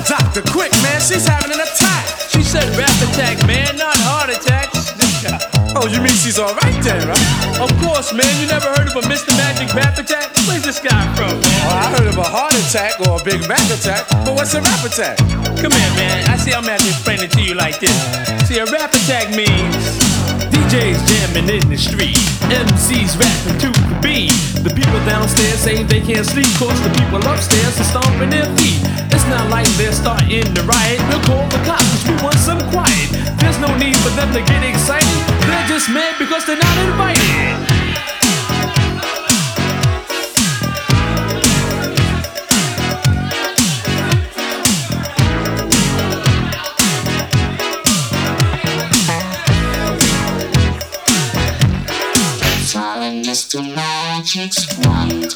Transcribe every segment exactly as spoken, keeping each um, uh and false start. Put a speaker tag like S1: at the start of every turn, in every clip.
S1: Doctor, quick, man, she's having an attack.
S2: She said rap attack, man, not heart attacks. This guy.
S1: Oh, you mean she's alright then, right?
S2: Of course, man, you never heard of a Mister Magic rap attack? Where's this guy from, man?
S1: Oh, I heard of a heart attack or a Big Mac attack, but what's a rap attack?
S2: Come here, man, I see I'm gonna have to explain it to you like this. See, a rap attack means D Js jamming in the street, M Cs rapping to the beat. The people downstairs say they can't sleep, cause the people upstairs are stomping their feet. It's not like they're starting to riot. We'll call the cops, cause we want some quiet. There's no need for them to get excited. They're just mad because they're not invited.
S3: Mister Magic's wand.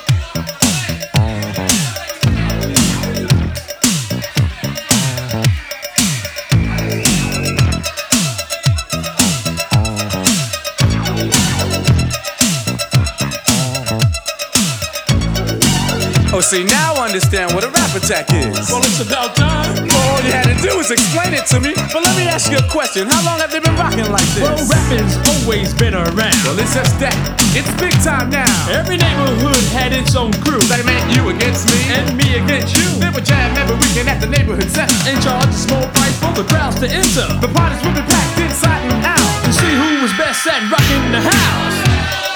S1: Oh, see, now I understand what a rap attack is.
S2: Well, it's about time.
S1: All you had to do was explain it to me. But let me ask you a question. How long have they been rocking like this?
S2: Well, rapping's always been around.
S1: Well, it's just that. It's big time now.
S2: Every neighborhood had its own crew.
S1: They meant you against me
S2: and me against you.
S1: They would jam every weekend at the neighborhood center
S2: and charge a small price for the crowds to enter.
S1: The parties would be packed inside and out
S2: to see who was best at rocking the house.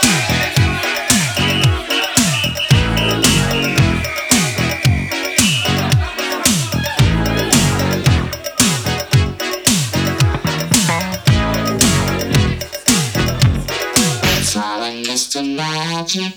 S3: Mister Magic.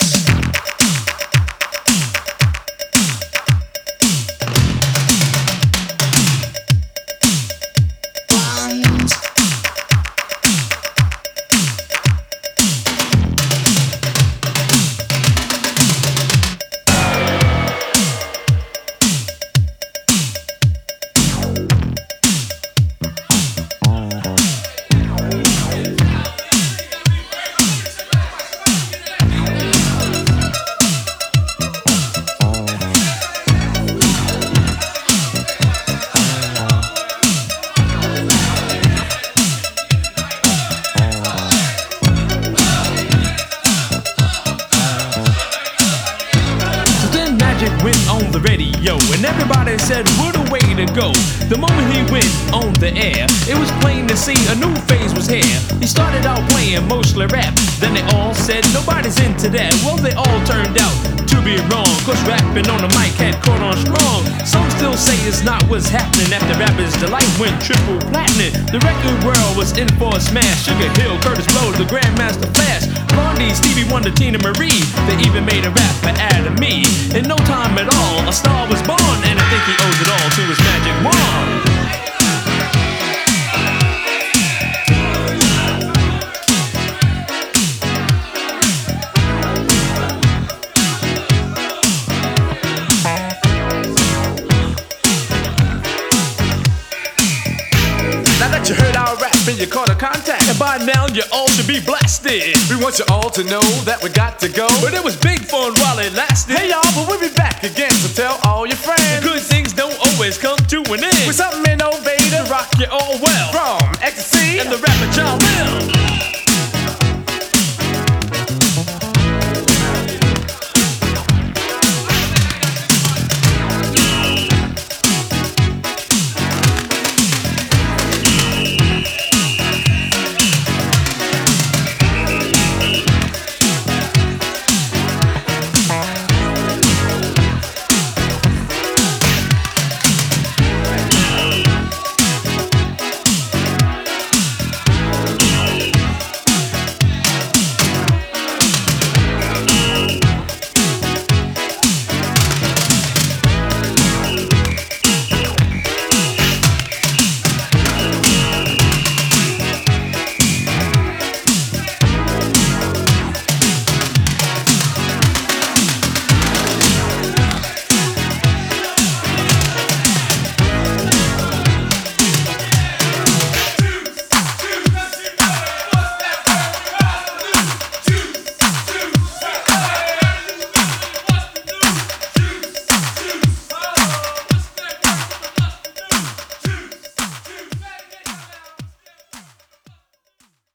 S2: Went on the radio and everybody said what a way to go. The moment he went on the air, it was plain to see a new phase was here. He started out playing mostly rap, then they all said nobody's into that. Well, they all turned out to be wrong, cause rapping on the mic had caught on strong. Some still say it's not what's happening after Rapper's Delight went triple platinum. The record world was in for a smash. Sugar Hill, Curtis Blow, the Grandmaster Flash, Blondie, Stevie Wonder, Tina Marie. They even made a rap for Adam Me. In no time at all, a star was born, and I think he owes it all to his magic wand.
S1: You heard our rap and you caught a contact,
S2: and by now you all should be blasted.
S1: We want you all to know that we got to go,
S2: but it was big fun while it lasted.
S1: Hey y'all, but we'll be back again, so tell all your friends.
S2: Good things don't always come to an end.
S1: With something innovative,
S2: rock you all well
S1: from ecstasy
S2: and the rapper John